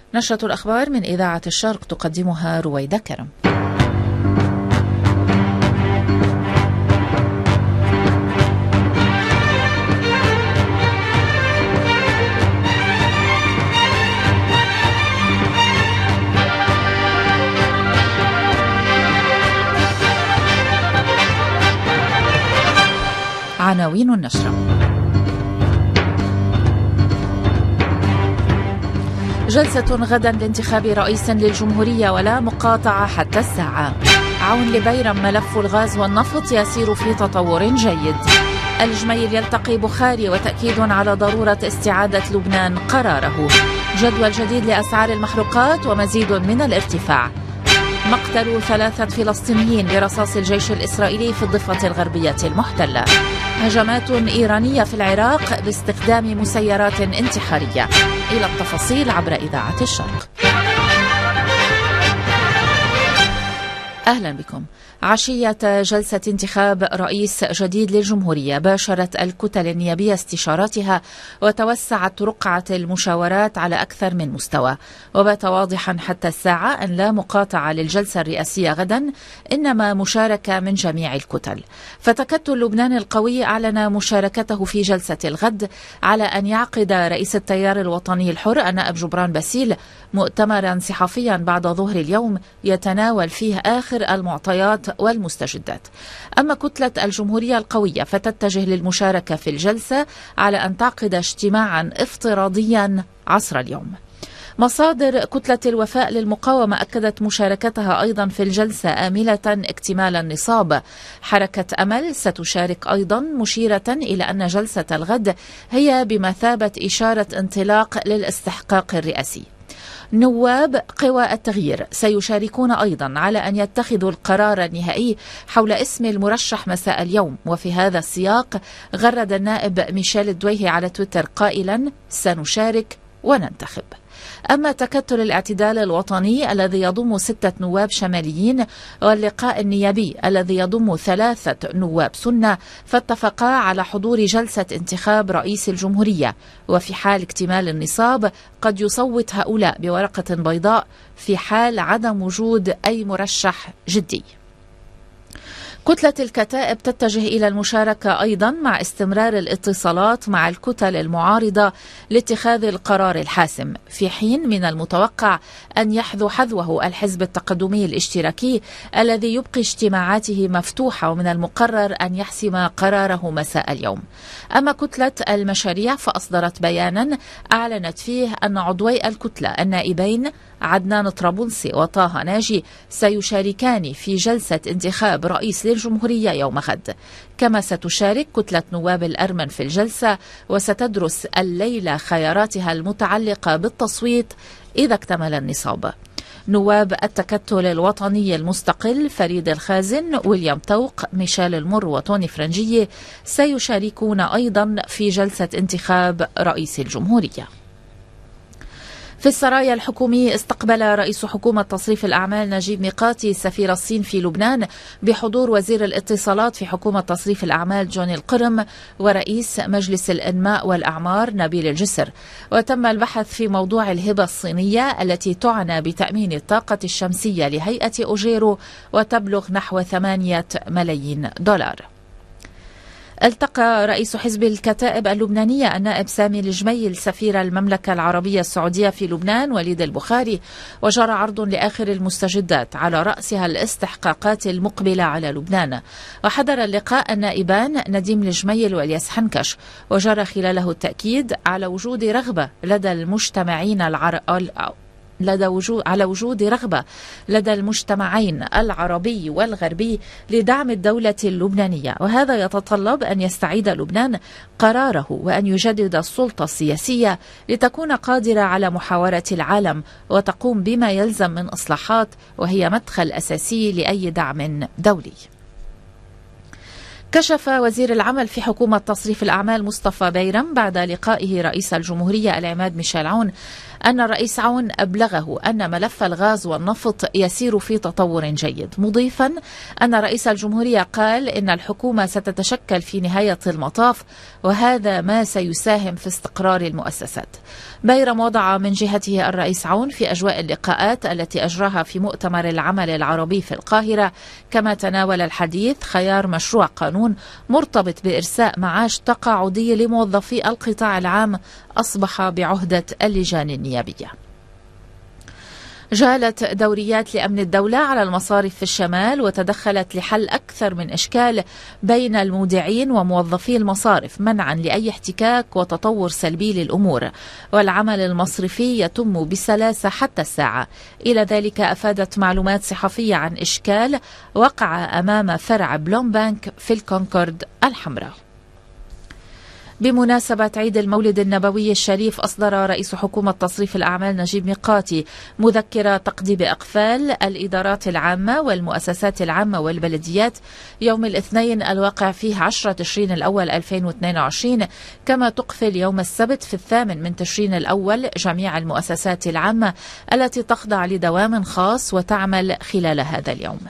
نشرة الأخبار من إذاعة الشرق تقدمها رويدة كرم. عناوين النشرة: جلسة غدا لانتخاب رئيس للجمهورية ولا مقاطعة حتى الساعة. عون لبيرم: ملف الغاز والنفط يسير في تطور جيد. الجميل يلتقي بخاري وتأكيد على ضرورة استعادة لبنان قراره. جدول جديد لأسعار المحروقات ومزيد من الارتفاع. مقتل 3 فلسطينيين برصاص الجيش الإسرائيلي في الضفة الغربية المحتلة. هجمات إيرانية في العراق باستخدام مسيرات انتحارية. إلى التفاصيل عبر إذاعة الشرق. أهلا بكم. عشية جلسة انتخاب رئيس جديد للجمهورية باشرت الكتل النيابية استشاراتها وتوسعت رقعة المشاورات على أكثر من مستوى، وبات واضحا حتى الساعة أن لا مقاطعة للجلسة الرئاسية غدا، إنما مشاركة من جميع الكتل. فتكتل لبنان القوي أعلن مشاركته في جلسة الغد على أن يعقد رئيس التيار الوطني الحر النائب جبران باسيل مؤتمرا صحفيا بعد ظهر اليوم يتناول فيه آخر المعطيات والمستجدات. أما كتلة الجمهورية القوية فتتجه للمشاركة في الجلسة على أن تعقد اجتماعا افتراضيا عصر اليوم. مصادر كتلة الوفاء للمقاومة أكدت مشاركتها أيضا في الجلسة آملة اكتمال النصاب. حركة أمل ستشارك أيضا، مشيرة إلى أن جلسة الغد هي بمثابة إشارة انطلاق للاستحقاق الرئاسي. نواب قوى التغيير سيشاركون أيضا على أن يتخذوا القرار النهائي حول اسم المرشح مساء اليوم، وفي هذا السياق غرد النائب ميشيل الدويهي على تويتر قائلا: سنشارك وننتخب. أما تكتل الاعتدال الوطني الذي يضم 6 نواب شماليين واللقاء النيابي الذي يضم 3 نواب سنة فاتفقا على حضور جلسة انتخاب رئيس الجمهورية، وفي حال اكتمال النصاب قد يصوت هؤلاء بورقة بيضاء في حال عدم وجود أي مرشح جدي. كتلة الكتائب تتجه إلى المشاركة أيضا مع استمرار الاتصالات مع الكتل المعارضة لاتخاذ القرار الحاسم، في حين من المتوقع أن يحذو حذوه الحزب التقدمي الاشتراكي الذي يبقي اجتماعاته مفتوحة ومن المقرر أن يحسم قراره مساء اليوم. أما كتلة المشاريع فأصدرت بيانا أعلنت فيه أن عضوي الكتلة النائبين عدنان طرابلسي وطه ناجي سيشاركان في جلسة انتخاب رئيس للجمهورية يوم غد. كما ستشارك كتلة نواب الأرمن في الجلسة، وستدرس الليلة خياراتها المتعلقة بالتصويت إذا اكتمل النصاب. نواب التكتل الوطني المستقل فريد الخازن، ويليام توق، ميشيل المر وتوني فرنجية سيشاركون أيضا في جلسة انتخاب رئيس الجمهورية. في السرايا الحكومي استقبل رئيس حكومة تصريف الأعمال نجيب ميقاتي سفير الصين في لبنان بحضور وزير الاتصالات في حكومة تصريف الأعمال جوني القرم ورئيس مجلس الإنماء والأعمار نبيل الجسر. وتم البحث في موضوع الهبة الصينية التي تعنى بتأمين الطاقة الشمسية لهيئة أوجيرو وتبلغ نحو 8 ملايين دولار. التقى رئيس حزب الكتائب اللبنانية النائب سامي الجميل سفير المملكة العربية السعودية في لبنان وليد البخاري، وجرى عرض لآخر المستجدات على رأسها الاستحقاقات المقبلة على لبنان. وحضر اللقاء النائبان نديم الجميل والياس حنكش، وجرى خلاله التأكيد على وجود رغبة لدى المجتمعين على وجود رغبة لدى المجتمعين العربي والغربي لدعم الدولة اللبنانية، وهذا يتطلب أن يستعيد لبنان قراره وأن يجدد السلطة السياسية لتكون قادرة على محاورة العالم وتقوم بما يلزم من إصلاحات، وهي مدخل أساسي لأي دعم دولي. كشف وزير العمل في حكومة تصريف الأعمال مصطفى بيرم بعد لقائه رئيس الجمهورية العماد ميشيل عون أن الرئيس عون أبلغه أن ملف الغاز والنفط يسير في تطور جيد، مضيفا أن رئيس الجمهورية قال إن الحكومة ستتشكل في نهاية المطاف، وهذا ما سيساهم في استقرار المؤسسات. بيرم وضع من جهته الرئيس عون في أجواء اللقاءات التي أجراها في مؤتمر العمل العربي في القاهرة، كما تناول الحديث خيار مشروع قانون مرتبط بإرساء معاش تقاعدي لموظفي القطاع العام أصبح بعهدة اللجان النيابية. جالت دوريات لأمن الدولة على المصارف في الشمال وتدخلت لحل أكثر من إشكال بين المودعين وموظفي المصارف منعا لأي احتكاك وتطور سلبي للأمور، والعمل المصرفي يتم بسلاسة حتى الساعة. إلى ذلك أفادت معلومات صحفية عن إشكال وقع أمام فرع بلومبانك في الكونكورد الحمراء. بمناسبة عيد المولد النبوي الشريف، أصدر رئيس حكومة تصريف الأعمال نجيب ميقاتي مذكرة تقضي بأقفال الإدارات العامة والمؤسسات العامة والبلديات يوم الاثنين الواقع فيه 10 تشرين الأول 2022، كما تقفل يوم السبت في 8 تشرين الأول جميع المؤسسات العامة التي تخضع لدوام خاص وتعمل خلال هذا اليوم.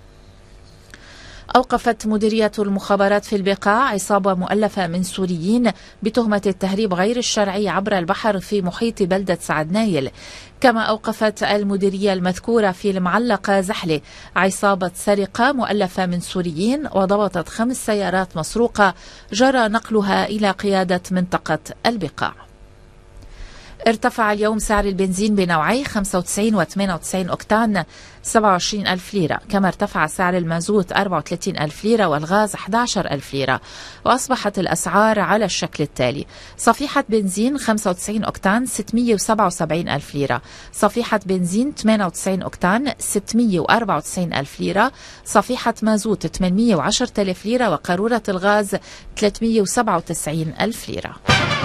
أوقفت مديرية المخابرات في البقاع عصابة مؤلفة من سوريين بتهمة التهريب غير الشرعي عبر البحر في محيط بلدة سعد نايل. كما أوقفت المديرية المذكورة في المعلقة زحلة عصابة سرقة مؤلفة من سوريين، وضبطت 5 سيارات مسروقة جرى نقلها إلى قيادة منطقة البقاع. ارتفع اليوم سعر البنزين بنوعي 95 و 98 أكتان 27,000 ليرة، كما ارتفع سعر المازوت 34,000 ليرة والغاز 11,000 ليرة، وأصبحت الأسعار على الشكل التالي: صفيحة بنزين 95 أكتان 677,000 ليرة، صفيحة بنزين 98 أكتان 694,000 ليرة، صفيحة مازوت 810,000 ليرة، وقارورة الغاز 397,000 ليرة.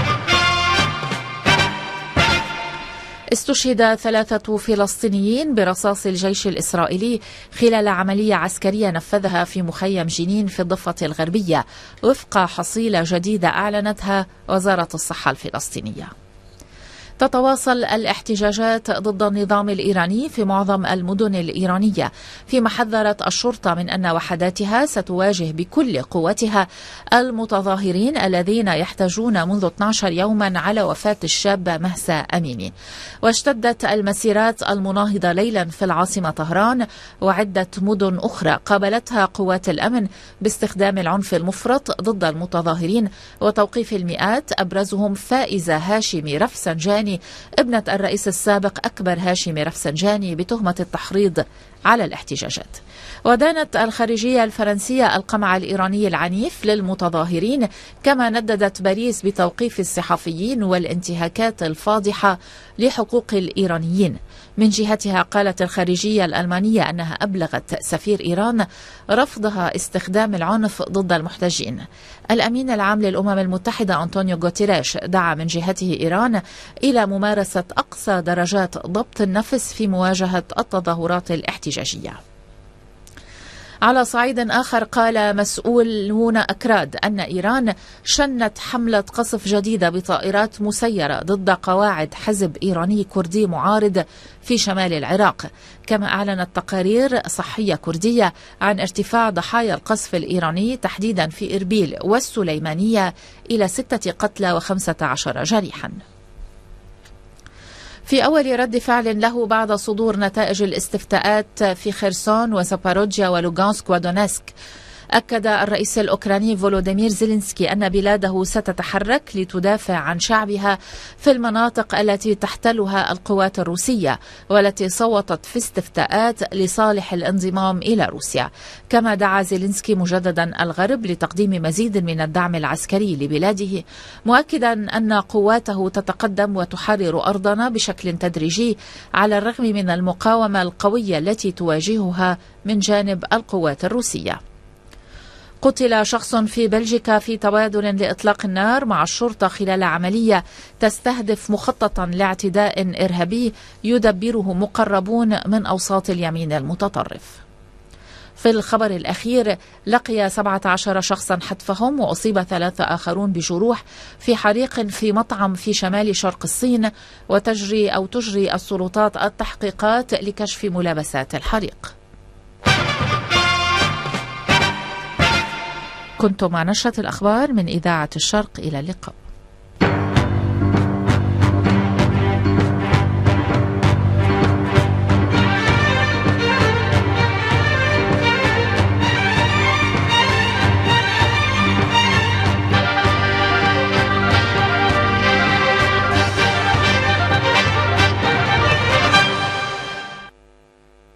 استشهد 3 فلسطينيين برصاص الجيش الإسرائيلي خلال عملية عسكرية نفذها في مخيم جنين في الضفة الغربية، وفق حصيلة جديدة أعلنتها وزارة الصحة الفلسطينية. تتواصل الاحتجاجات ضد النظام الإيراني في معظم المدن الإيرانية، فيما حذرت الشرطة من أن وحداتها ستواجه بكل قوتها المتظاهرين الذين يحتجون منذ 12 يوما على وفاة الشابة مهسا أميني. واشتدت المسيرات المناهضة ليلا في العاصمة طهران وعدة مدن أخرى قابلتها قوات الأمن باستخدام العنف المفرط ضد المتظاهرين وتوقيف المئات، أبرزهم فائزة هاشمي رفسنجاني ابنة الرئيس السابق أكبر هاشمي رفسنجاني بتهمة التحريض على الاحتجاجات. ودانت الخارجية الفرنسية القمع الإيراني العنيف للمتظاهرين، كما نددت باريس بتوقيف الصحفيين والانتهاكات الفاضحة لحقوق الإيرانيين. من جهتها قالت الخارجية الألمانية أنها أبلغت سفير إيران رفضها استخدام العنف ضد المحتجين. الأمين العام للأمم المتحدة أنطونيو غوتيريش دعا من جهته إيران إلى ممارسة أقصى درجات ضبط النفس في مواجهة التظاهرات الاحتجاجية. على صعيد آخر، قال مسؤولون أكراد أن إيران شنت حملة قصف جديدة بطائرات مسيرة ضد قواعد حزب إيراني كردي معارض في شمال العراق. كما أعلنت تقارير صحية كردية عن ارتفاع ضحايا القصف الإيراني تحديدا في إربيل والسليمانية إلى 6 قتلى و15 جريحا. في أول رد فعل له بعد صدور نتائج الاستفتاءات في خيرسون وزاباروجيا ولوغانسك ودونيسك، أكد الرئيس الأوكراني فولوديمير زيلينسكي أن بلاده ستتحرك لتدافع عن شعبها في المناطق التي تحتلها القوات الروسية والتي صوتت في استفتاءات لصالح الانضمام إلى روسيا. كما دعا زيلينسكي مجددا الغرب لتقديم مزيد من الدعم العسكري لبلاده، مؤكدا أن قواته تتقدم وتحرر أرضنا بشكل تدريجي على الرغم من المقاومة القوية التي تواجهها من جانب القوات الروسية. قتل شخص في بلجيكا في تبادل لإطلاق النار مع الشرطة خلال عملية تستهدف مخططا لاعتداء إرهابي يدبره مقربون من أوساط اليمين المتطرف. في الخبر الأخير، لقي 17 شخصا حتفهم وأصيب 3 آخرون بجروح في حريق في مطعم في شمال شرق الصين، تجري السلطات التحقيقات لكشف ملابسات الحريق. كنتم مع نشرة الأخبار من إذاعة الشرق، إلى اللقاء.